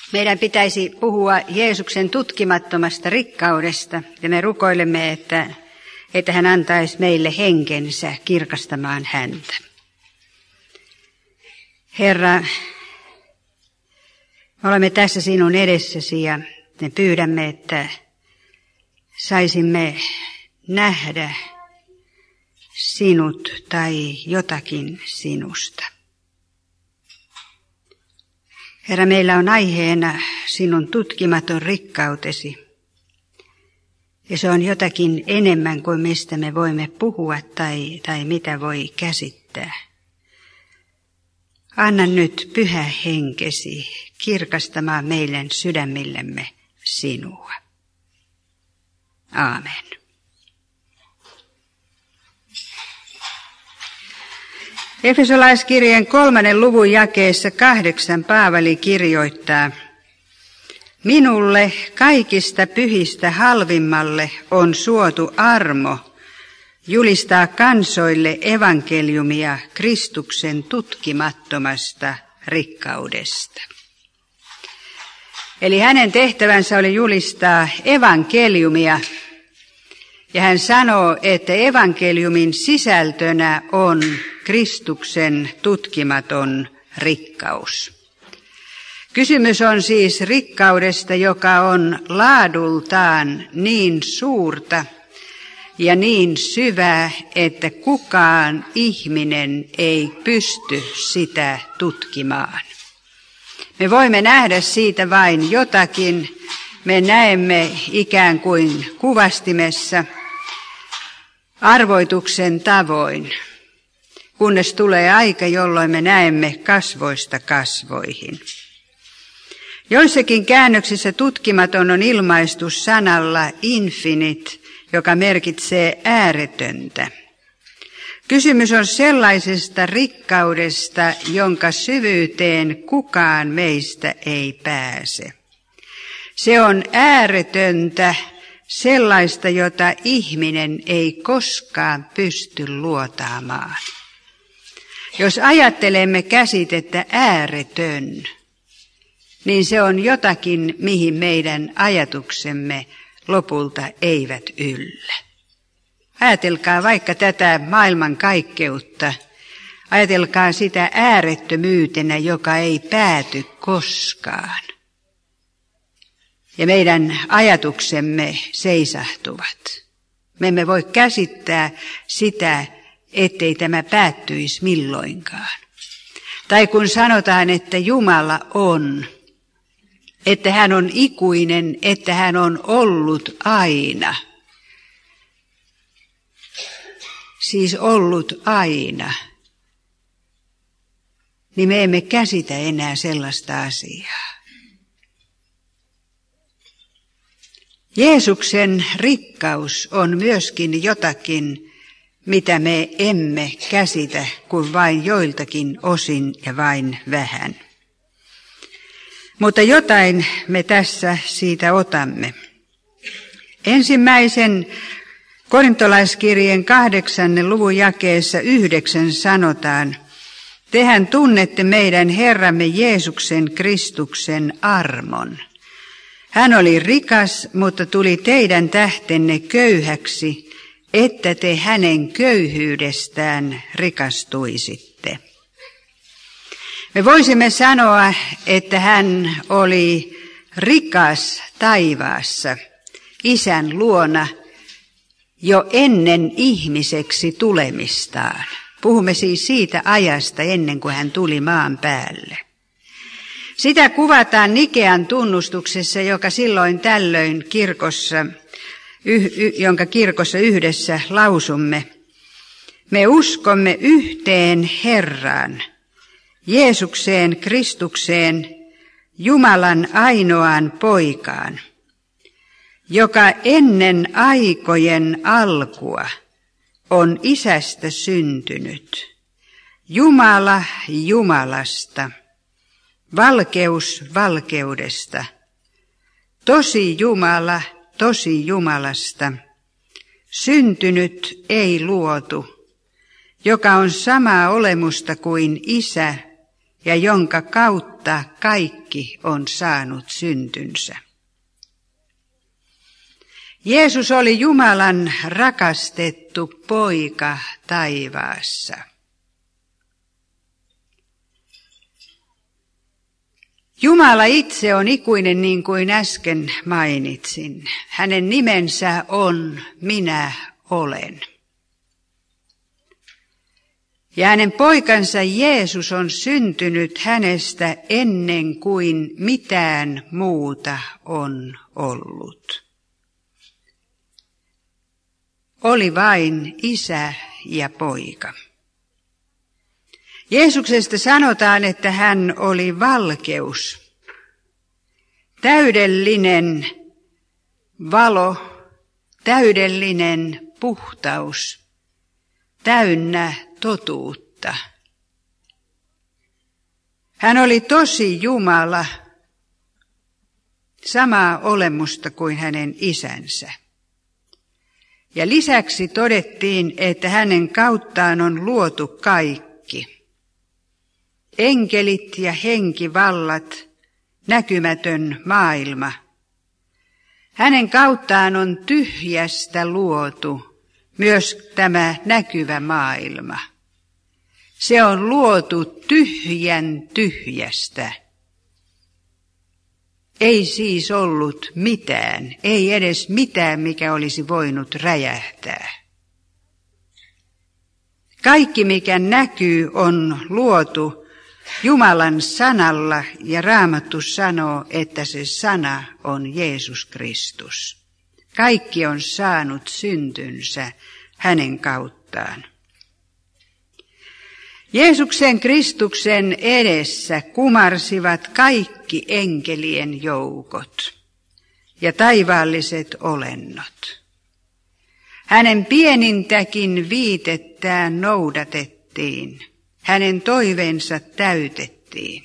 Meidän pitäisi puhua Jeesuksen tutkimattomasta rikkaudesta ja me rukoilemme, että hän antaisi meille henkensä kirkastamaan häntä. Herra, me olemme tässä sinun edessäsi ja me pyydämme, että saisimme nähdä sinut tai jotakin sinusta. Herra, meillä on aiheena sinun tutkimaton rikkautesi. Ja se on jotakin enemmän kuin mistä me voimme puhua tai mitä voi käsittää. Anna nyt Pyhä Henkesi kirkastamaan meidän sydämillemme sinua. Aamen. Efesolaiskirjeen 3. luvun jakeessa 8 Paavali kirjoittaa: Minulle kaikista pyhistä halvimmalle on suotu armo julistaa kansoille evankeliumia Kristuksen tutkimattomasta rikkaudesta. Eli hänen tehtävänsä oli julistaa evankeliumia. Ja hän sanoo, että evankeliumin sisältönä on Kristuksen tutkimaton rikkaus. Kysymys on siis rikkaudesta, joka on laadultaan niin suurta ja niin syvää, että kukaan ihminen ei pysty sitä tutkimaan. Me voimme nähdä siitä vain jotakin. Me näemme ikään kuin kuvastimessa arvoituksen tavoin, kunnes tulee aika, jolloin me näemme kasvoista kasvoihin. Joissakin käännöksissä tutkimaton on ilmaistu sanalla infinite, joka merkitsee ääretöntä. Kysymys on sellaisesta rikkaudesta, jonka syvyyteen kukaan meistä ei pääse. Se on ääretöntä, sellaista, jota ihminen ei koskaan pysty luotaamaan. Jos ajattelemme käsitettä ääretön, niin se on jotakin, mihin meidän ajatuksemme lopulta eivät yllä. Ajatelkaa vaikka tätä maailmankaikkeutta. Ajatelkaa sitä äärettömyytenä, joka ei pääty koskaan. Ja meidän ajatuksemme seisahtuvat. Me emme voi käsittää sitä, ettei tämä päättyisi milloinkaan. Tai kun sanotaan, että Jumala on, että hän on ikuinen, että hän on ollut aina. Siis ollut aina. Niin me emme käsitä enää sellaista asiaa. Jeesuksen rikkaus on myöskin jotakin, mitä me emme käsitä kuin vain joiltakin osin ja vain vähän. Mutta jotain me tässä siitä otamme. Ensimmäisen korintolaiskirjeen 8. luvun jakeessa 9 sanotaan: Tehän tunnette meidän Herramme Jeesuksen Kristuksen armon. Hän oli rikas, mutta tuli teidän tähtenne köyhäksi, että te hänen köyhyydestään rikastuisitte. Me voisimme sanoa, että hän oli rikas taivaassa Isän luona jo ennen ihmiseksi tulemistaan. Puhumme siis siitä ajasta ennen kuin hän tuli maan päälle. Sitä kuvataan Nikean tunnustuksessa, joka silloin tällöin jonka kirkossa yhdessä lausumme. Me uskomme yhteen Herraan, Jeesukseen Kristukseen, Jumalan ainoaan poikaan, joka ennen aikojen alkua on Isästä syntynyt, Jumala Jumalasta, valkeus valkeudesta, tosi Jumala tosi Jumalasta, syntynyt ei luotu, joka on samaa olemusta kuin Isä ja jonka kautta kaikki kaikki on saanut syntynsä. Jeesus oli Jumalan rakastettu poika taivaassa. Jumala itse on ikuinen, niin kuin äsken mainitsin. Hänen nimensä on Minä olen. Ja hänen poikansa Jeesus on syntynyt hänestä ennen kuin mitään muuta on ollut. Oli vain isä ja poika. Jeesuksesta sanotaan, että hän oli valkeus, täydellinen valo, täydellinen puhtaus, täynnä totuutta. Hän oli tosi Jumala, samaa olemusta kuin hänen isänsä. Ja lisäksi todettiin, että hänen kauttaan on luotu kaikki. Enkelit ja henkivallat, näkymätön maailma. Hänen kauttaan on tyhjästä luotu myös tämä näkyvä maailma. Se on luotu tyhjän tyhjästä. Ei siis ollut mitään, ei edes mitään, mikä olisi voinut räjähtää. Kaikki, mikä näkyy, on luotu Jumalan sanalla, ja Raamattu sanoo, että se sana on Jeesus Kristus. Kaikki on saanut syntynsä hänen kauttaan. Jeesuksen Kristuksen edessä kumarsivat kaikki enkelien joukot ja taivaalliset olennot. Hänen pienintäkin viitettään noudatettiin, hänen toiveensa täytettiin.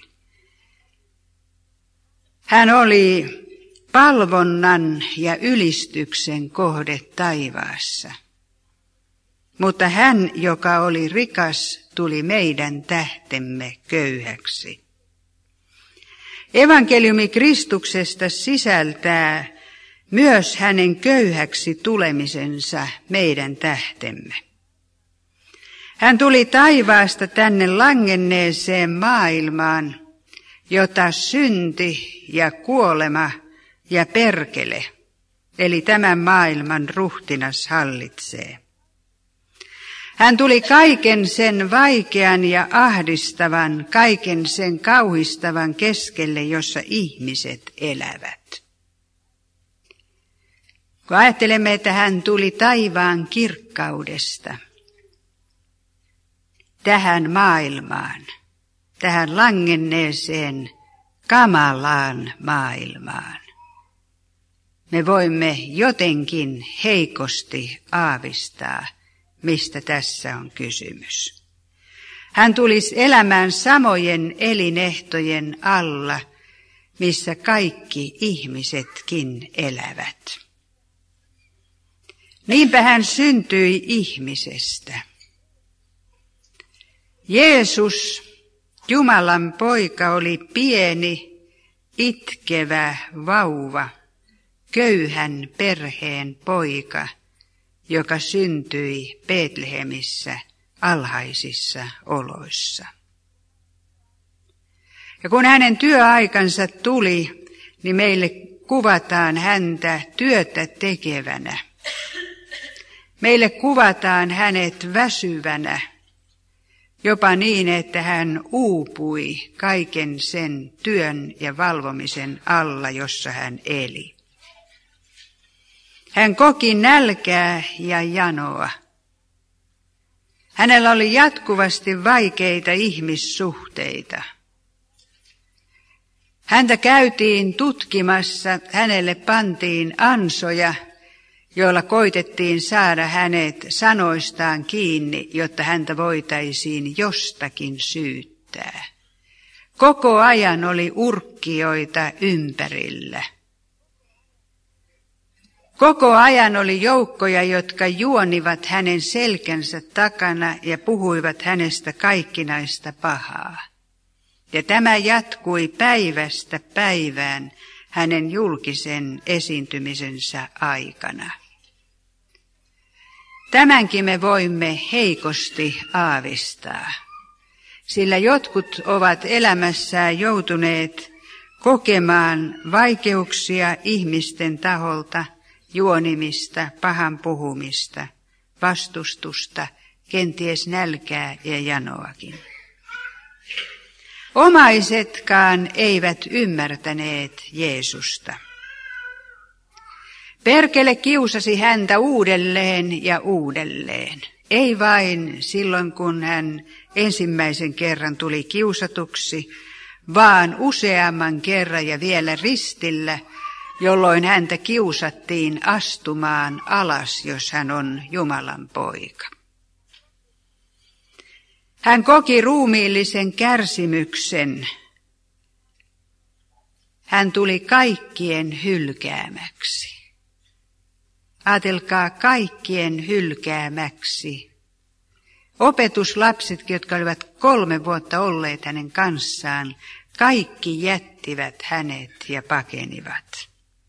Hän oli palvonnan ja ylistyksen kohde taivaassa. Mutta hän, joka oli rikas, tuli meidän tähtemme köyhäksi. Evankeliumi Kristuksesta sisältää myös hänen köyhäksi tulemisensa meidän tähtemme. Hän tuli taivaasta tänne langenneeseen maailmaan, jota synti ja kuolema ja perkele, eli tämän maailman ruhtinas hallitsee. Hän tuli kaiken sen vaikean ja ahdistavan, kaiken sen kauhistavan keskelle, jossa ihmiset elävät. Kun ajattelemme, että hän tuli taivaan kirkkaudesta tähän maailmaan, tähän langenneeseen kamalaan maailmaan, me voimme jotenkin heikosti aavistaa, mistä tässä on kysymys. Hän tulisi elämään samojen elinehtojen alla, missä kaikki ihmisetkin elävät. Niinpä hän syntyi ihmisestä. Jeesus, Jumalan poika, oli pieni, itkevä vauva, köyhän perheen poika, joka syntyi Betlehemissä alhaisissa oloissa. Ja kun hänen työaikansa tuli, niin meille kuvataan häntä työtä tekevänä. Meille kuvataan hänet väsyvänä, jopa niin, että hän uupui kaiken sen työn ja valvomisen alla, jossa hän eli. Hän koki nälkää ja janoa. Hänellä oli jatkuvasti vaikeita ihmissuhteita. Häntä käytiin tutkimassa, hänelle pantiin ansoja, joilla koitettiin saada hänet sanoistaan kiinni, jotta häntä voitaisiin jostakin syyttää. Koko ajan oli urkkijoita ympärillä. Koko ajan oli joukkoja, jotka juonivat hänen selkänsä takana ja puhuivat hänestä kaikkinaista pahaa. Ja tämä jatkui päivästä päivään hänen julkisen esiintymisensä aikana. Tämänkin me voimme heikosti aavistaa, sillä jotkut ovat elämässään joutuneet kokemaan vaikeuksia ihmisten taholta, juonimista, pahan puhumista, vastustusta, kenties nälkää ja janoakin. Omaisetkaan eivät ymmärtäneet Jeesusta. Perkele kiusasi häntä uudelleen ja uudelleen. Ei vain silloin, kun hän ensimmäisen kerran tuli kiusatuksi, vaan useamman kerran ja vielä ristillä, jolloin häntä kiusattiin astumaan alas, jos hän on Jumalan poika. Hän koki ruumiillisen kärsimyksen. Hän tuli kaikkien hylkäämäksi. Ajatelkaa, kaikkien hylkäämäksi. Opetuslapsetkin, jotka olivat 3 vuotta olleet hänen kanssaan, kaikki jättivät hänet ja pakenivat.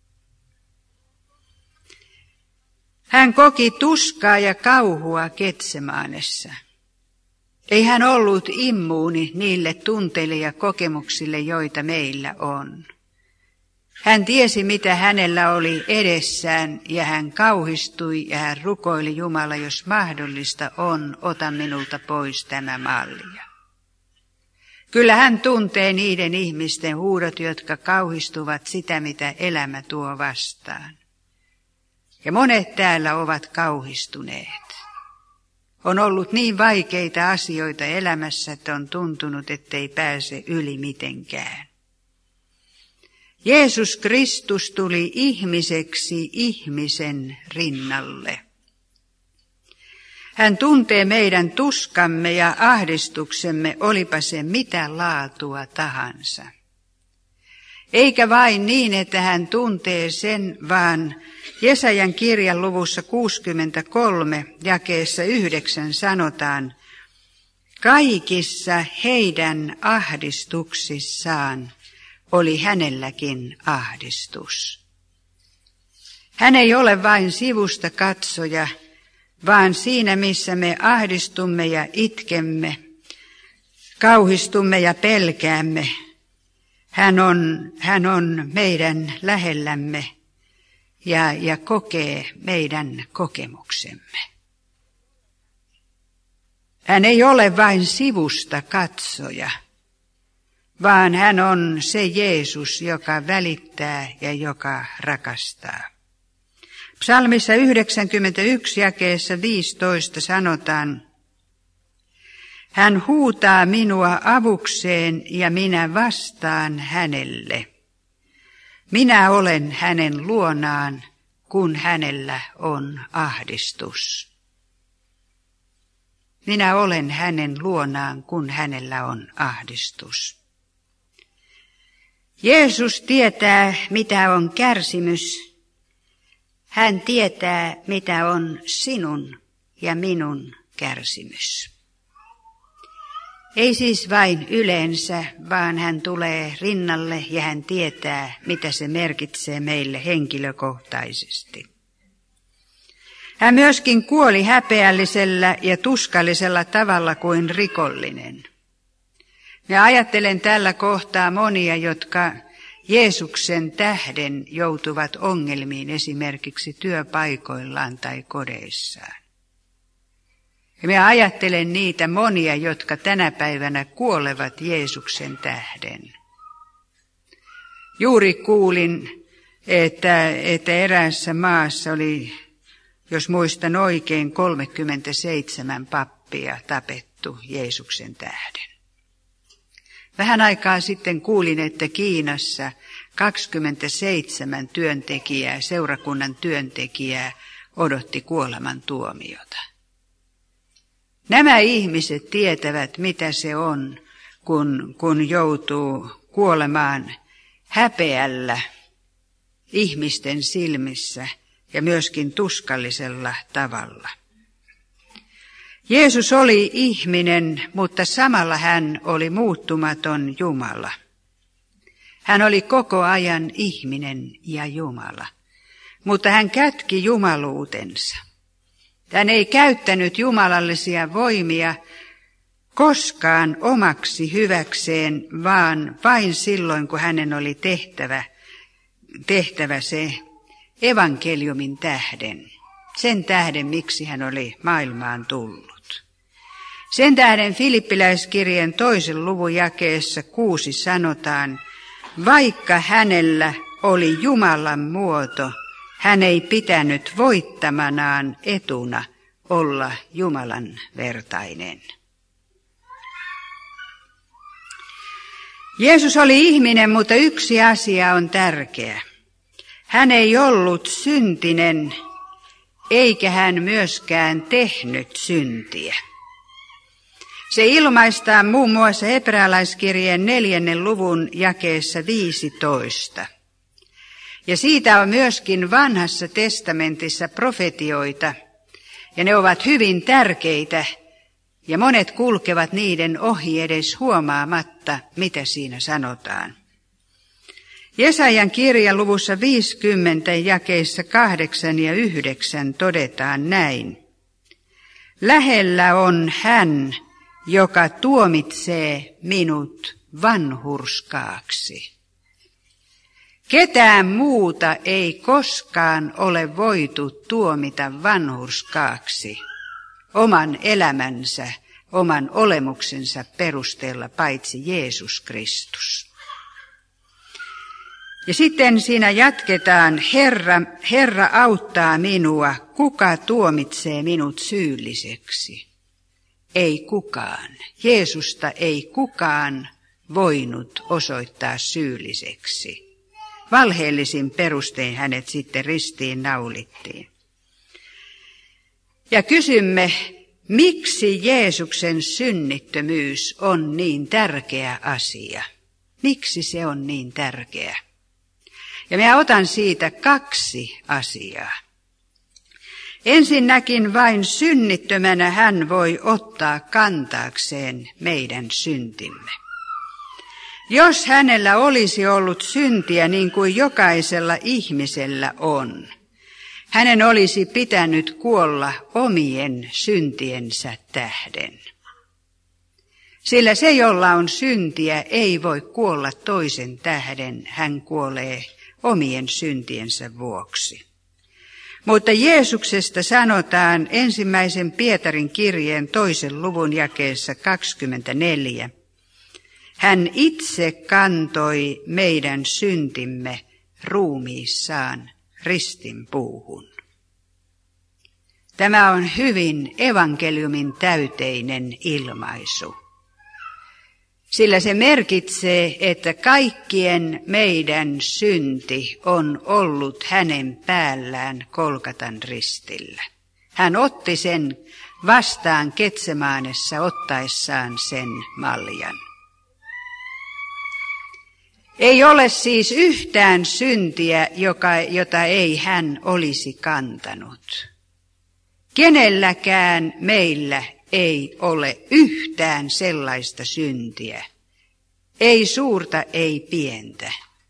Hän koki tuskaa ja kauhua Getsemanessa. Ei hän ollut immuuni niille tunteille ja kokemuksille, joita meillä on. Hän tiesi, mitä hänellä oli edessään, ja hän kauhistui ja hän rukoili: Jumala, jos mahdollista on, ota minulta pois tämä malja. Kyllä hän tuntee niiden ihmisten huudot, jotka kauhistuvat sitä, mitä elämä tuo vastaan. Ja monet täällä ovat kauhistuneet. On ollut niin vaikeita asioita elämässä, että on tuntunut, ettei pääse yli mitenkään. Jeesus Kristus tuli ihmiseksi ihmisen rinnalle. Hän tuntee meidän tuskamme ja ahdistuksemme, olipa se mitä laatua tahansa. Eikä vain niin, että hän tuntee sen, vaan Jesajan kirjan luvussa 63 jakeessa 9 sanotaan: kaikissa heidän ahdistuksissaan oli hänelläkin ahdistus. Hän ei ole vain sivusta katsoja, vaan siinä missä me ahdistumme ja itkemme, kauhistumme ja pelkäämme, hän on meidän lähellämme ja kokee meidän kokemuksemme. Hän ei ole vain sivusta katsoja, vaan hän on se Jeesus, joka välittää ja joka rakastaa. Psalmissa 91 jakeessa 15 sanotaan: hän huutaa minua avukseen ja minä vastaan hänelle. Minä olen hänen luonaan, kun hänellä on ahdistus. Minä olen hänen luonaan, kun hänellä on ahdistus. Jeesus tietää, mitä on kärsimys. Hän tietää, mitä on sinun ja minun kärsimys. Ei siis vain yleensä, vaan hän tulee rinnalle ja hän tietää, mitä se merkitsee meille henkilökohtaisesti. Hän myöskin kuoli häpeällisellä ja tuskallisella tavalla kuin rikollinen. Ja ajattelen tällä kohtaa monia, jotka Jeesuksen tähden joutuvat ongelmiin esimerkiksi työpaikoillaan tai kodeissaan. Ja minä ajattelen niitä monia, jotka tänä päivänä kuolevat Jeesuksen tähden. Juuri kuulin, että eräässä maassa oli, jos muistan oikein, 37 pappia tapettu Jeesuksen tähden. Vähän aikaa sitten kuulin, että Kiinassa 27 työntekijää, seurakunnan työntekijää, odotti kuoleman tuomiota. Nämä ihmiset tietävät, mitä se on, kun joutuu kuolemaan häpeällä ihmisten silmissä ja myöskin tuskallisella tavalla. Jeesus oli ihminen, mutta samalla hän oli muuttumaton Jumala. Hän oli koko ajan ihminen ja Jumala, mutta hän kätki jumaluutensa. Hän ei käyttänyt jumalallisia voimia koskaan omaksi hyväkseen, vaan vain silloin, kun hänen oli tehtävä se evankeliumin tähden. Sen tähden, miksi hän oli maailmaan tullut. Sen tähden Filippiläiskirjeen 2. luvun jakeessa 6 sanotaan, vaikka hänellä oli Jumalan muoto, hän ei pitänyt voittamanaan etuna olla Jumalan vertainen. Jeesus oli ihminen, mutta yksi asia on tärkeä. Hän ei ollut syntinen, eikä hän myöskään tehnyt syntiä. Se ilmaistaan muun muassa Hebrealaiskirjeen 4. luvun jakeessa 15. Ja siitä on myöskin Vanhassa testamentissa profetioita, ja ne ovat hyvin tärkeitä, ja monet kulkevat niiden ohi edes huomaamatta, mitä siinä sanotaan. Jesajan kirjan luvussa 50 jakeissa 8 ja 9 todetaan näin. Lähellä on hän, joka tuomitsee minut vanhurskaaksi. Ketään muuta ei koskaan ole voitu tuomita vanhurskaaksi oman elämänsä, oman olemuksensa perusteella paitsi Jeesus Kristus. Ja sitten siinä jatketaan, Herra auttaa minua, kuka tuomitsee minut syylliseksi? Ei kukaan. Jeesusta ei kukaan voinut osoittaa syylliseksi. Valheellisin perustein hänet sitten ristiin naulittiin. Ja kysymme, miksi Jeesuksen synnittömyys on niin tärkeä asia? Miksi se on niin tärkeä? Ja minä otan siitä 2 asiaa. Ensinnäkin vain synnittömänä hän voi ottaa kantaakseen meidän syntimme. Jos hänellä olisi ollut syntiä niin kuin jokaisella ihmisellä on, hänen olisi pitänyt kuolla omien syntiensä tähden. Sillä se, jolla on syntiä, ei voi kuolla toisen tähden, hän kuolee omien syntiensä vuoksi. Mutta Jeesuksesta sanotaan 1. Pietarin kirjeen 2. luvun jakeessa 24. Hän itse kantoi meidän syntimme ruumiissaan ristinpuuhun. Tämä on hyvin evankeliumin täyteinen ilmaisu. Sillä se merkitsee, että kaikkien meidän synti on ollut hänen päällään Golgatan ristillä. Hän otti sen vastaan Getsemaanessa ottaessaan sen maljan. Ei ole siis yhtään syntiä, jota ei hän olisi kantanut. Kenelläkään meillä ei ole yhtään sellaista syntiä, ei suurta, ei pientä.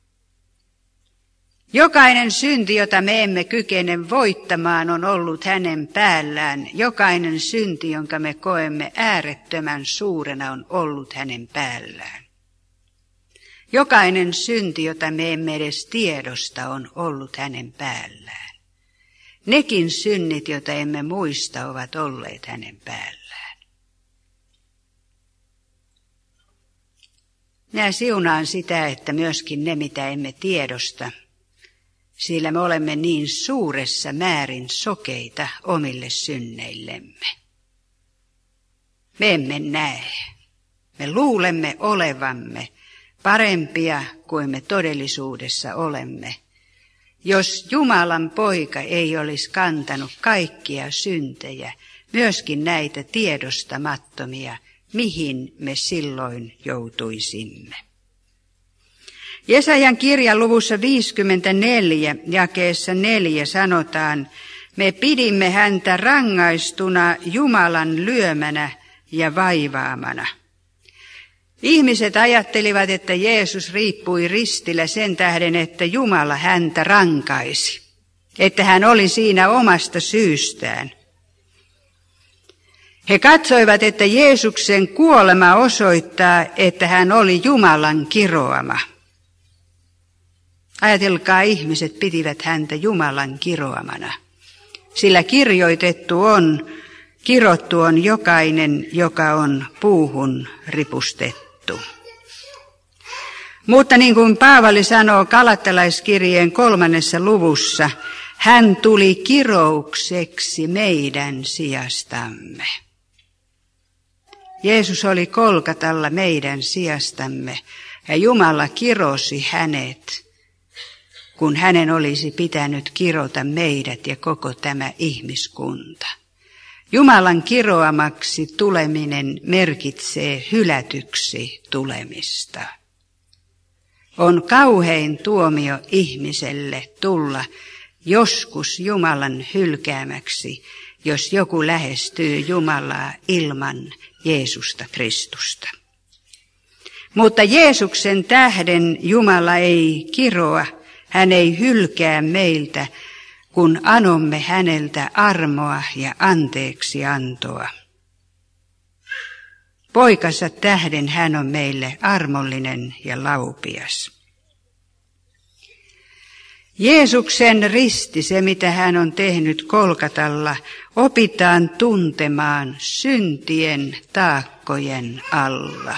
Jokainen synti, jota me emme kykene voittamaan, on ollut hänen päällään. Jokainen synti, jonka me koemme äärettömän suurena, on ollut hänen päällään. Jokainen synti, jota me emme edes tiedosta, on ollut hänen päällään. Nekin synnit, joita emme muista, ovat olleet hänen päällään. Minä siunaan sitä, että myöskin ne, mitä emme tiedosta, sillä me olemme niin suuressa määrin sokeita omille synneillemme. Me emme näe. Me luulemme olevamme parempia kuin me todellisuudessa olemme. Jos Jumalan poika ei olisi kantanut kaikkia syntejä, myöskin näitä tiedostamattomia, mihin me silloin joutuisimme. Jesajan kirjan luvussa 54 jakeessa 4 sanotaan, Me pidimme häntä rangaistuna Jumalan lyömänä ja vaivaamana. Ihmiset ajattelivat, että Jeesus riippui ristillä sen tähden, että Jumala häntä rankaisi, että hän oli siinä omasta syystään. He katsoivat, että Jeesuksen kuolema osoittaa, että hän oli Jumalan kiroama. Ajatelkaa, ihmiset pitivät häntä Jumalan kiroamana, sillä kirottu on jokainen, joka on puuhun ripustettu. Mutta niin kuin Paavali sanoo Galattalaiskirjeen 3. luvussa, hän tuli kiroukseksi meidän sijastamme. Jeesus oli Golgatalla meidän sijastamme ja Jumala kirosi hänet, kun hänen olisi pitänyt kirota meidät ja koko tämä ihmiskunta. Jumalan kiroamaksi tuleminen merkitsee hylätyksi tulemista. On kauhein tuomio ihmiselle tulla joskus Jumalan hylkäämäksi, jos joku lähestyy Jumalaa ilman Jeesusta Kristusta. Mutta Jeesuksen tähden Jumala ei kiroa, hän ei hylkää meiltä, kun anomme häneltä armoa ja anteeksiantoa. Poikansa tähden hän on meille armollinen ja laupias. Jeesuksen risti, se mitä hän on tehnyt Golgatalla, opitaan tuntemaan syntien taakkojen alla.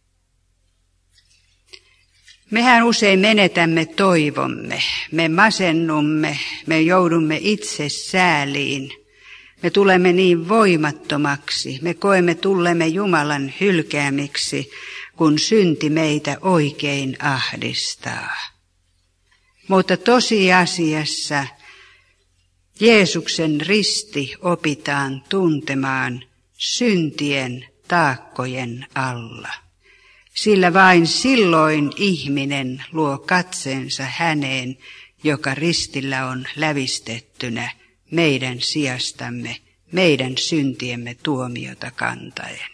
Mehän usein menetämme toivomme, me masennumme, me joudumme itse sääliin. Me tulemme niin voimattomaksi, me koemme tullemme Jumalan hylkäämiksi, kun synti meitä oikein ahdistaa. Mutta tosiasiassa Jeesuksen risti opitaan tuntemaan syntien taakkojen alla. Sillä vain silloin ihminen luo katseensa häneen, joka ristillä on lävistettynä meidän sijastamme, meidän syntiemme tuomiota kantaen.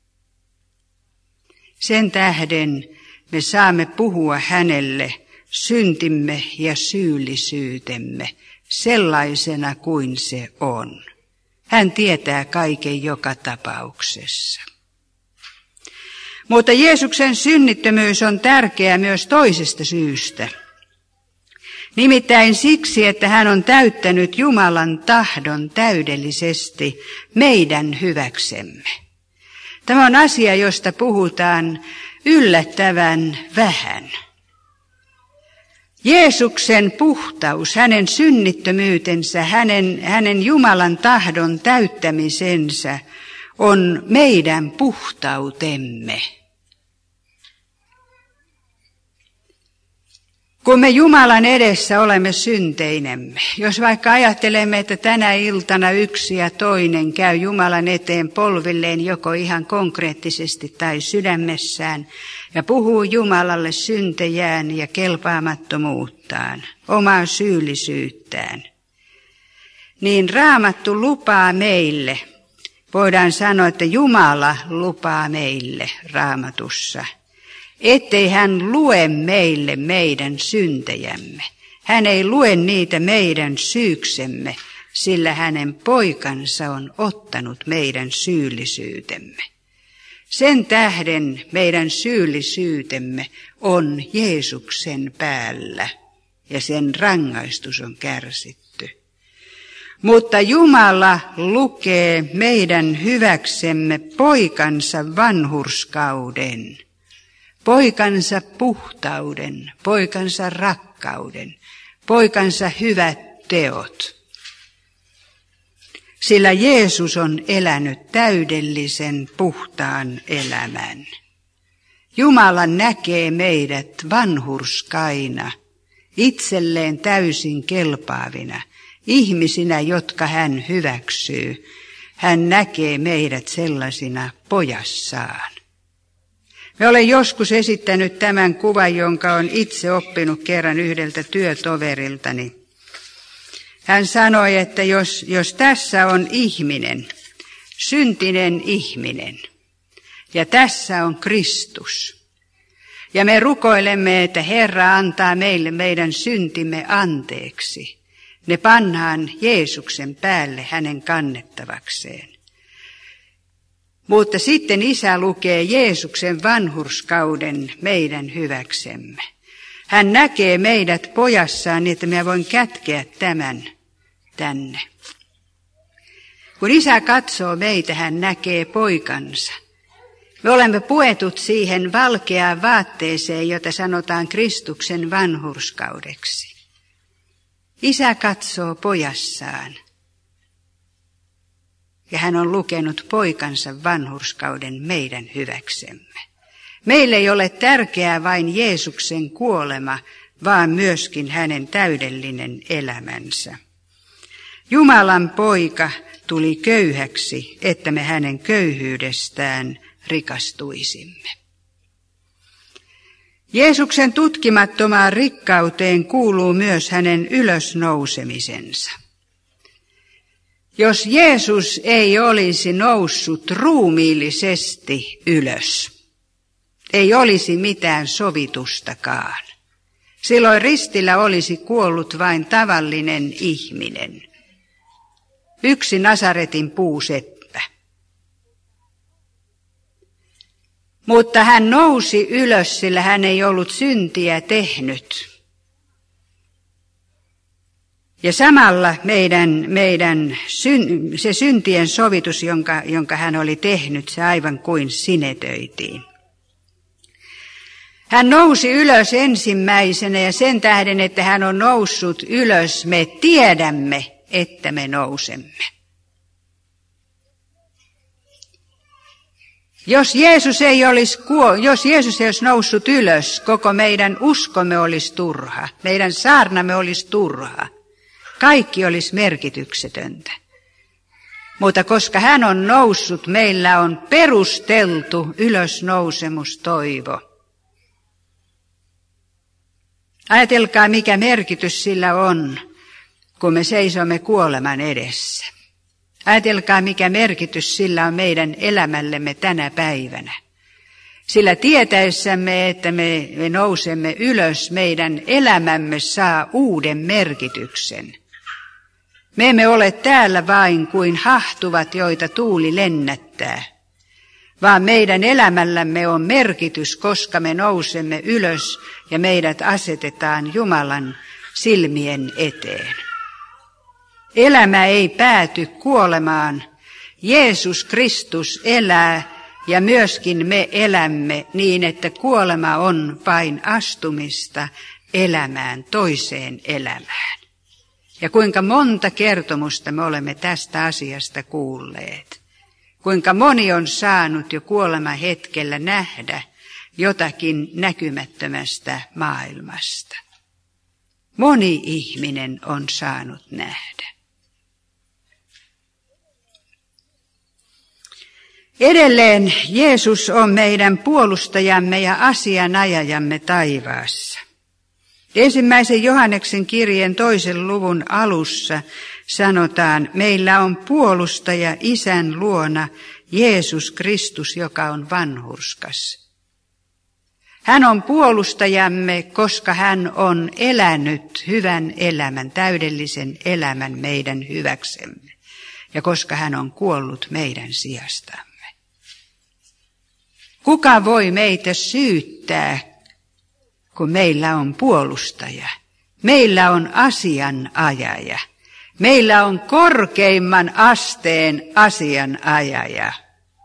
Sen tähden me saamme puhua hänelle syntimme ja syyllisyytemme sellaisena kuin se on. Hän tietää kaiken joka tapauksessa. Mutta Jeesuksen synnittömyys on tärkeä myös toisesta syystä. Nimittäin siksi, että hän on täyttänyt Jumalan tahdon täydellisesti meidän hyväksemme. Tämä on asia, josta puhutaan yllättävän vähän. Jeesuksen puhtaus, hänen synnittömyytensä, hänen Jumalan tahdon täyttämisensä on meidän puhtautemme. Kun me Jumalan edessä olemme synteinemme, jos vaikka ajattelemme, että tänä iltana yksi ja toinen käy Jumalan eteen polvilleen joko ihan konkreettisesti tai sydämessään ja puhuu Jumalalle syntejään ja kelpaamattomuuttaan, omaa syyllisyyttään, niin Raamattu lupaa meille, voidaan sanoa, että Jumala lupaa meille Raamatussa, ettei hän lue meille meidän syntejämme. Hän ei lue niitä meidän syyksemme, sillä hänen poikansa on ottanut meidän syyllisyytemme. Sen tähden meidän syyllisyytemme on Jeesuksen päällä ja sen rangaistus on kärsitty. Mutta Jumala lukee meidän hyväksemme poikansa vanhurskauden, poikansa puhtauden, poikansa rakkauden, poikansa hyvät teot. Sillä Jeesus on elänyt täydellisen puhtaan elämän. Jumala näkee meidät vanhurskaina, itselleen täysin kelpaavina, ihmisinä, jotka hän hyväksyy. Hän näkee meidät sellaisina pojassaan. Me olen joskus esittänyt tämän kuvan, jonka olen itse oppinut kerran yhdeltä työtoveriltani. Hän sanoi, että jos tässä on ihminen, syntinen ihminen, ja tässä on Kristus, ja me rukoilemme, että Herra antaa meille meidän syntimme anteeksi, ne pannaan Jeesuksen päälle hänen kannettavakseen. Mutta sitten Isä lukee Jeesuksen vanhurskauden meidän hyväksemme. Hän näkee meidät pojassaan niin, että minä voin kätkeä tämän tänne. Kun Isä katsoo meitä, hän näkee poikansa. Me olemme puetut siihen valkeaan vaatteeseen, jota sanotaan Kristuksen vanhurskaudeksi. Isä katsoo pojassaan. Ja hän on lukenut poikansa vanhurskauden meidän hyväksemme. Meille ei ole tärkeää vain Jeesuksen kuolema, vaan myöskin hänen täydellinen elämänsä. Jumalan poika tuli köyhäksi, että me hänen köyhyydestään rikastuisimme. Jeesuksen tutkimattomaan rikkauteen kuuluu myös hänen ylösnousemisensa. Jos Jeesus ei olisi noussut ruumiillisesti ylös, ei olisi mitään sovitustakaan. Silloin ristillä olisi kuollut vain tavallinen ihminen. Yksi Nasaretin puuseppä. Mutta hän nousi ylös, sillä hän ei ollut syntiä tehnyt. Ja samalla se syntien sovitus, jonka hän oli tehnyt, se aivan kuin sinetöitiin. Hän nousi ylös ensimmäisenä ja sen tähden, että hän on noussut ylös, me tiedämme, että me nousemme. Jos Jeesus ei olisi noussut ylös, koko meidän uskomme olisi turha, meidän saarnamme olisi turha. Kaikki olisi merkityksetöntä. Mutta koska hän on noussut, meillä on perusteltu ylösnousemustoivo. Ajatelkaa, mikä merkitys sillä on, kun me seisomme kuoleman edessä. Ajatelkaa, mikä merkitys sillä on meidän elämällemme tänä päivänä. Sillä tietäessämme, että me nousemme ylös, meidän elämämme saa uuden merkityksen. Me emme ole täällä vain kuin hahtuvat, joita tuuli lennättää, vaan meidän elämällämme on merkitys, koska me nousemme ylös ja meidät asetetaan Jumalan silmien eteen. Elämä ei pääty kuolemaan. Jeesus Kristus elää ja myöskin me elämme niin, että kuolema on vain astumista elämään, toiseen elämään. Ja kuinka monta kertomusta me olemme tästä asiasta kuulleet. Kuinka moni on saanut jo kuoleman hetkellä nähdä jotakin näkymättömästä maailmasta. Moni ihminen on saanut nähdä. Edelleen Jeesus on meidän puolustajamme ja asianajajamme taivaassa. 1. Johanneksen kirjeen 2. luvun alussa sanotaan, meillä on puolustaja Isän luona Jeesus Kristus, joka on vanhurskas. Hän on puolustajamme, koska hän on elänyt hyvän elämän, täydellisen elämän meidän hyväksemme, ja koska hän on kuollut meidän sijastamme. Kuka voi meitä syyttää, kun meillä on puolustaja? Meillä on asianajaja. Meillä on korkeimman asteen asianajaja.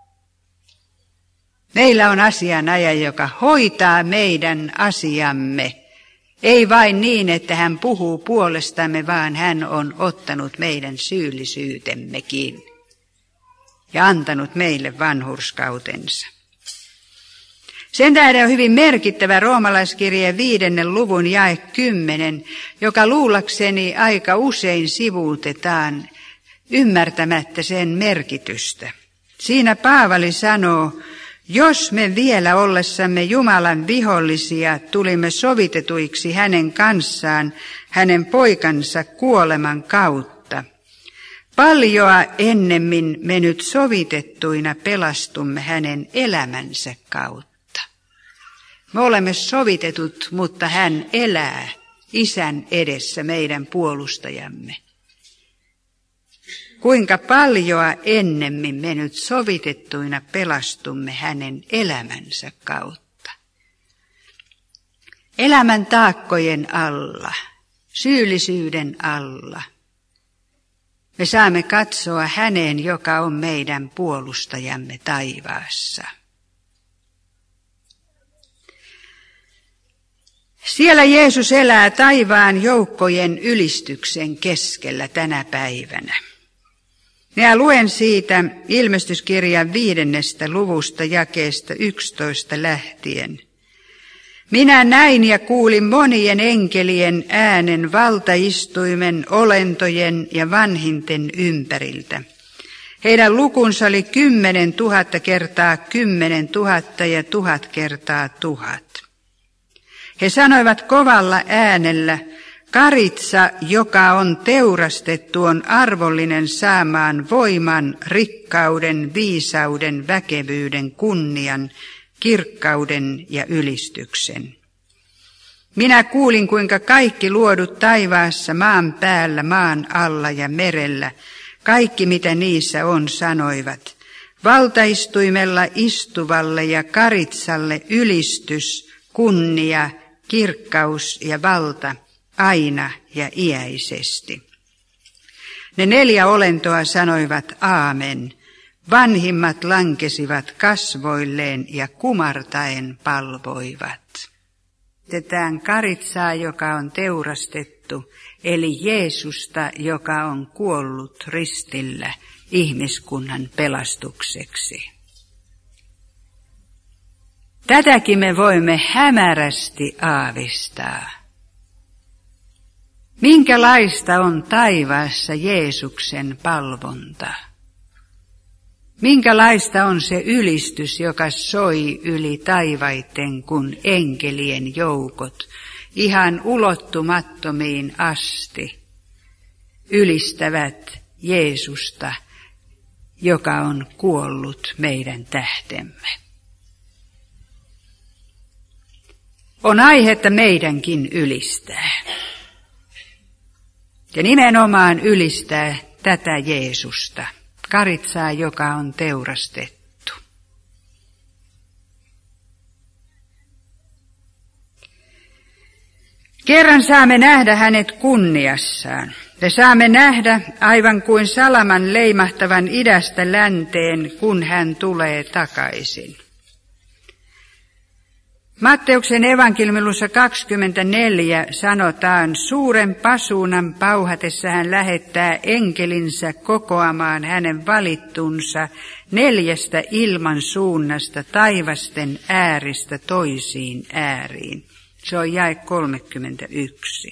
Meillä on asianajaja, joka hoitaa meidän asiamme. Ei vain niin, että hän puhuu puolestamme, vaan hän on ottanut meidän syyllisyytemmekin ja antanut meille vanhurskautensa. Sen tähden on hyvin merkittävä roomalaiskirjeen 5. luvun jae 10, joka luulakseni aika usein sivuutetaan ymmärtämättä sen merkitystä. Siinä Paavali sanoo, Jos me vielä ollessamme Jumalan vihollisia tulimme sovitetuiksi hänen kanssaan hänen poikansa kuoleman kautta, paljoa ennemmin me nyt sovitettuina pelastumme hänen elämänsä kautta. Me olemme sovitetut, mutta hän elää Isän edessä meidän puolustajamme. Kuinka paljoa ennemmin me nyt sovitettuina pelastumme hänen elämänsä kautta. Elämän taakkojen alla, syyllisyyden alla. Me saamme katsoa häneen, joka on meidän puolustajamme taivaassa. Siellä Jeesus elää taivaan joukkojen ylistyksen keskellä tänä päivänä. Minä luen siitä Ilmestyskirjan 5. luvusta jakeesta 11 lähtien. Minä näin ja kuulin monien enkelien äänen valtaistuimen, olentojen ja vanhinten ympäriltä. Heidän lukunsa oli 10 000 kertaa 10 000 ja 1000 kertaa 1000. He sanoivat kovalla äänellä, karitsa, joka on teurastettu, on arvollinen saamaan voiman, rikkauden, viisauden, väkevyyden, kunnian, kirkkauden ja ylistyksen. Minä kuulin, kuinka kaikki luodut taivaassa, maan päällä, maan alla ja merellä, kaikki mitä niissä on, sanoivat, valtaistuimella istuvalle ja karitsalle ylistys, kunnia, kirkkaus ja valta, aina ja iäisesti. Ne 4 olentoa sanoivat aamen. Vanhimmat lankesivat kasvoilleen ja kumartaen palvoivat. Tetään karitsaa, joka on teurastettu, eli Jeesusta, joka on kuollut ristillä ihmiskunnan pelastukseksi. Tätäkin me voimme hämärästi aavistaa. Minkälaista on taivaassa Jeesuksen palvonta? Minkälaista on se ylistys, joka soi yli taivaitten, kun enkelien joukot ihan ulottumattomiin asti ylistävät Jeesusta, joka on kuollut meidän tähtemme. On aihetta meidänkin ylistää. Ja nimenomaan ylistää tätä Jeesusta, karitsaa, joka on teurastettu. Kerran saamme nähdä hänet kunniassaan. Me saamme nähdä aivan kuin salaman leimahtavan idästä länteen, kun hän tulee takaisin. Matteuksen evankeliumissa 24 sanotaan, suuren pasuunan pauhatessa hän lähettää enkelinsä kokoamaan hänen valittunsa 4 ilman suunnasta taivasten ääristä toisiin ääriin. Se on jae 31.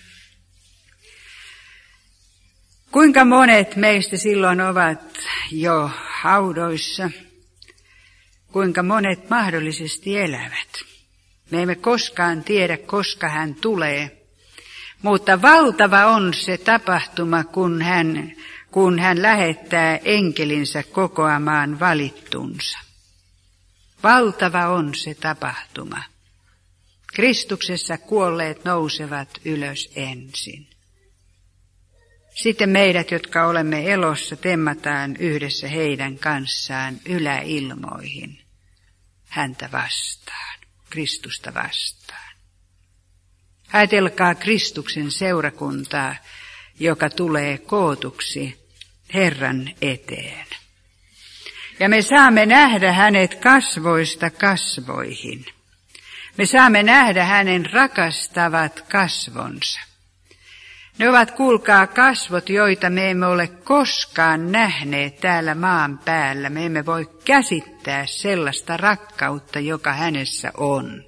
Kuinka monet meistä silloin ovat jo haudoissa? Kuinka monet mahdollisesti elävät? Me emme koskaan tiedä, koska hän tulee, mutta valtava on se tapahtuma, kun hän lähettää enkelinsä kokoamaan valittunsa. Valtava on se tapahtuma. Kristuksessa kuolleet nousevat ylös ensin. Sitten meidät, jotka olemme elossa, temmataan yhdessä heidän kanssaan yläilmoihin häntä vastaan. Kristusta vastaan. Ajatelkaa Kristuksen seurakuntaa, joka tulee kootuksi Herran eteen. Ja me saamme nähdä hänet kasvoista kasvoihin. Me saamme nähdä hänen rakastavat kasvonsa. Ne ovat, kuulkaa, kasvot, joita me emme ole koskaan nähneet täällä maan päällä. Me emme voi käsittää sellaista rakkautta, joka hänessä on.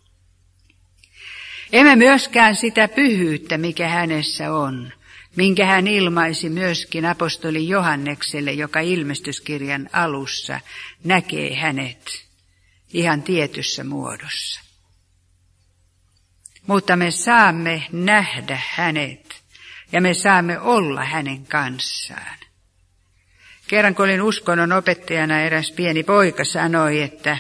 Emme myöskään sitä pyhyyttä, mikä hänessä on, minkä hän ilmaisi myöskin apostoli Johannekselle, joka ilmestyskirjan alussa näkee hänet ihan tietyssä muodossa. Mutta me saamme nähdä hänet ja me saamme olla hänen kanssaan. Kerran kun olin uskonnon opettajana, eräs pieni poika sanoi, että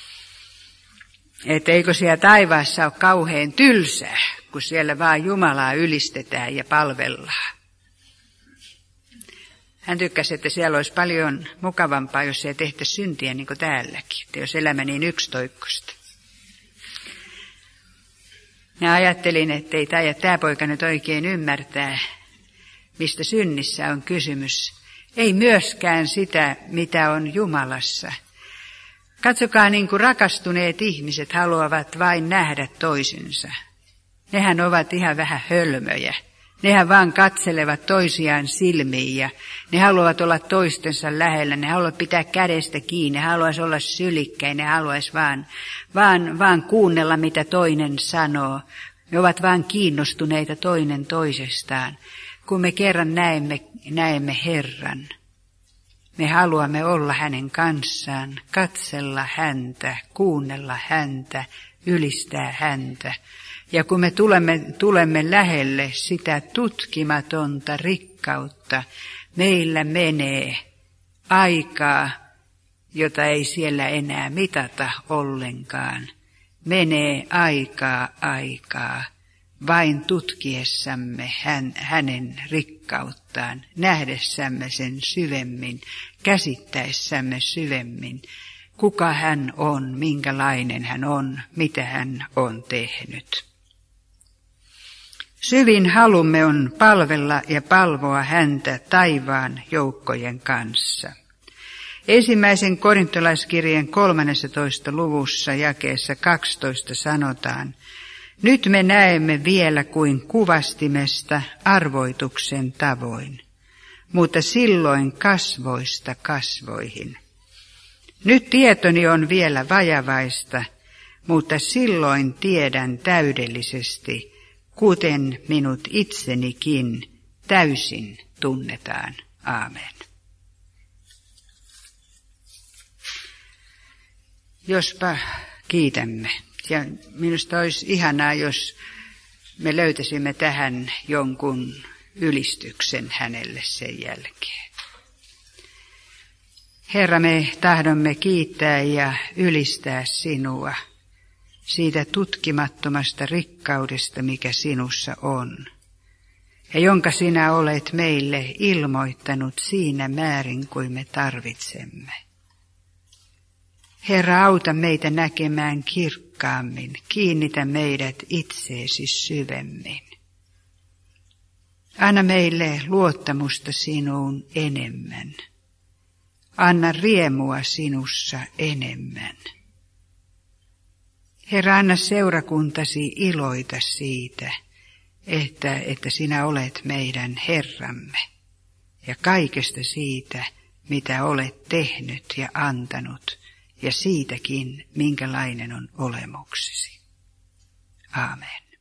eikö siellä taivaassa ole kauhean tylsää, kun siellä vaan Jumalaa ylistetään ja palvellaan. Hän tykkäsi, että siellä olisi paljon mukavampaa, jos ei tehtäisi syntiä niin kuin täälläkin, että jos elämä niin yksitoikkoista. Ja ajattelin, että ei tämä poika nyt oikein ymmärtää, mistä synnissä on kysymys. Ei myöskään sitä, mitä on Jumalassa. Katsokaa, niin kuin rakastuneet ihmiset haluavat vain nähdä toisensa. Nehän ovat ihan vähän hölmöjä. Nehän vaan katselevat toisiaan silmiin ja ne haluavat olla toistensa lähellä. Ne haluavat pitää kädestä kiinni, ne haluaisi olla sylikkäin, ne haluaisi vaan kuunnella, mitä toinen sanoo. Ne ovat vaan kiinnostuneita toinen toisestaan. Kun me kerran näemme Herran, me haluamme olla hänen kanssaan, katsella häntä, kuunnella häntä, ylistää häntä. Ja kun me tulemme lähelle sitä tutkimatonta rikkautta, meillä menee aikaa, jota ei siellä enää mitata ollenkaan. Menee aikaa, vain tutkiessamme hänen rikkauttaan, nähdessämme sen syvemmin, käsittäessämme syvemmin, kuka hän on, minkälainen hän on, mitä hän on tehnyt. Syvin halumme on palvella ja palvoa häntä taivaan joukkojen kanssa. 1. Korintolaiskirjeen 13. luvussa jakeessa 12 sanotaan, nyt me näemme vielä kuin kuvastimesta arvoituksen tavoin, mutta silloin kasvoista kasvoihin. Nyt tietoni on vielä vajavaista, mutta silloin tiedän täydellisesti, kuten minut itsenikin täysin tunnetaan. Aamen. Jospa kiitämme. Ja minusta olisi ihanaa, jos me löytäisimme tähän jonkun ylistyksen hänelle sen jälkeen. Herra, me tahdomme kiittää ja ylistää sinua siitä tutkimattomasta rikkaudesta, mikä sinussa on, ja jonka sinä olet meille ilmoittanut siinä määrin kuin me tarvitsemme. Herra, auta meitä näkemään kirkkaammin, kiinnitä meidät itseesi syvemmin. Anna meille luottamusta sinuun enemmän. Anna riemua sinussa enemmän. Herra, anna seurakuntasi iloita siitä, että sinä olet meidän Herramme ja kaikesta siitä, mitä olet tehnyt ja antanut ja siitäkin, minkälainen on olemuksesi. Aamen.